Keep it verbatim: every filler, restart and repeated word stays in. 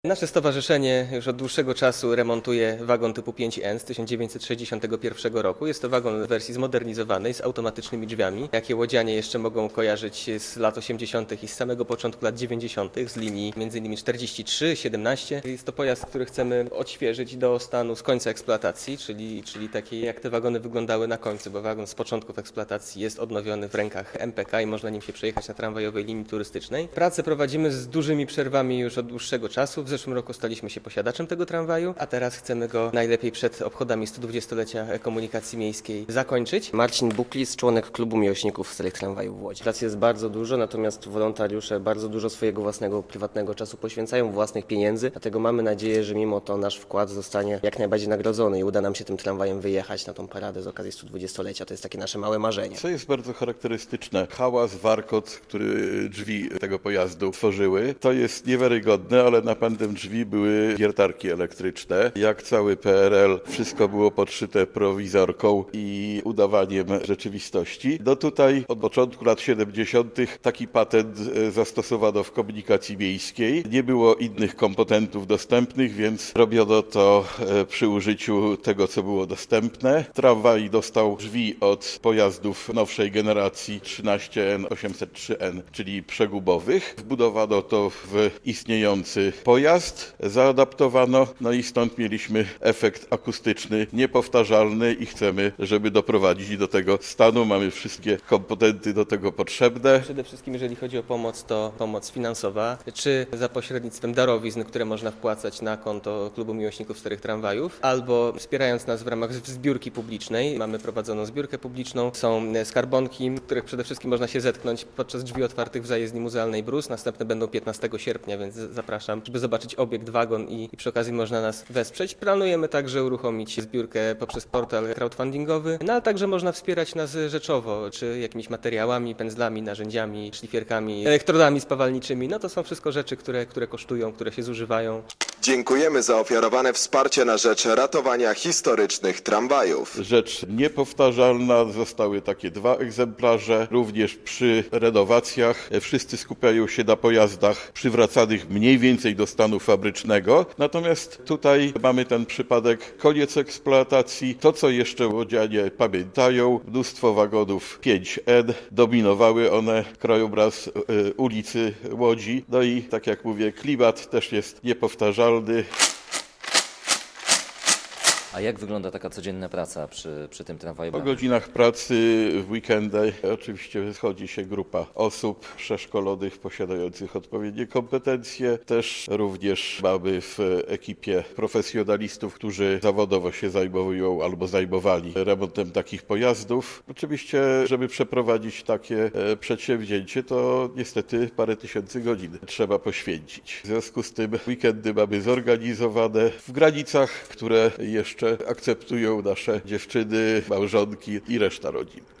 Nasze stowarzyszenie już od dłuższego czasu remontuje wagon typu pięć N z tysiąc dziewięćset sześćdziesiątego pierwszego roku. Jest to wagon w wersji zmodernizowanej z automatycznymi drzwiami, jakie łodzianie jeszcze mogą kojarzyć z lat osiemdziesiątych i z samego początku lat dziewięćdziesiątych z linii między innymi czterdzieści trzy, siedemnaście. Jest to pojazd, który chcemy odświeżyć do stanu z końca eksploatacji, czyli, czyli takiej jak te wagony wyglądały na końcu, bo wagon z początków eksploatacji jest odnowiony w rękach M P K i można nim się przejechać na tramwajowej linii turystycznej. Pracę prowadzimy z dużymi przerwami już od dłuższego czasu. W zeszłym roku staliśmy się posiadaczem tego tramwaju, a teraz chcemy go najlepiej przed obchodami stu dwudziestolecia komunikacji miejskiej zakończyć. Marcin Buklis, członek klubu miłośników starych tramwajów w Łodzi. Pracy jest bardzo dużo, natomiast wolontariusze bardzo dużo swojego własnego, prywatnego czasu poświęcają, własnych pieniędzy, dlatego mamy nadzieję, że mimo to nasz wkład zostanie jak najbardziej nagrodzony i uda nam się tym tramwajem wyjechać na tą paradę z okazji stu dwudziestolecia. To jest takie nasze małe marzenie. Co jest bardzo charakterystyczne, hałas, warkot, który drzwi tego pojazdu tworzyły, to jest niewiarygodne, ale napędem drzwi były wiertarki elektryczne. Jak cały P R L, wszystko było podszyte prowizorką i udawaniem rzeczywistości. No tutaj od początku lat siedemdziesiątych taki patent zastosowano w komunikacji miejskiej. Nie było innych komponentów dostępnych, więc robiono to przy użyciu tego, co było dostępne. Tramwaj dostał drzwi od pojazdów nowszej generacji trzynaście N, osiemset trzy N, czyli przegubowych. Wbudowano to w istniejący pojazd. Zaadaptowano, no i stąd mieliśmy efekt akustyczny niepowtarzalny i chcemy, żeby doprowadzić do tego stanu. Mamy wszystkie komponenty do tego potrzebne. Przede wszystkim jeżeli chodzi o pomoc, to pomoc finansowa, czy za pośrednictwem darowizn, które można wpłacać na konto Klubu Miłośników Starych Tramwajów, albo wspierając nas w ramach zbiórki publicznej. Mamy prowadzoną zbiórkę publiczną, są skarbonki, których przede wszystkim można się zetknąć podczas drzwi otwartych w zajezdni muzealnej Brus. Następne będą piętnastego sierpnia, więc zapraszam, żeby zobaczyć obiekt wagon i, i przy okazji można nas wesprzeć. Planujemy także uruchomić zbiórkę poprzez portal crowdfundingowy, no ale także można wspierać nas rzeczowo, czy jakimiś materiałami, pędzlami, narzędziami, szlifierkami, elektrodami spawalniczymi. No to są wszystko rzeczy, które, które kosztują, które się zużywają. Dziękujemy za ofiarowane wsparcie na rzecz ratowania historycznych tramwajów. Rzecz niepowtarzalna, zostały takie dwa egzemplarze, również przy renowacjach. Wszyscy skupiają się na pojazdach przywracanych mniej więcej do stanu fabrycznego. Natomiast tutaj mamy ten przypadek, koniec eksploatacji. To, co jeszcze łodzianie pamiętają, mnóstwo wagonów pięć N, dominowały one krajobraz y, ulicy Łodzi. No i tak jak mówię, klimat też jest niepowtarzalny. A jak wygląda taka codzienna praca przy, przy tym tramwaju? Po godzinach pracy, w weekendy oczywiście schodzi się grupa osób przeszkolonych, posiadających odpowiednie kompetencje. Też również mamy w ekipie profesjonalistów, którzy zawodowo się zajmują albo zajmowali remontem takich pojazdów. Oczywiście, żeby przeprowadzić takie przedsięwzięcie, to niestety parę tysięcy godzin trzeba poświęcić. W związku z tym weekendy mamy zorganizowane w granicach, które jeszcze akceptują nasze dziewczyny, małżonki i reszta rodzin.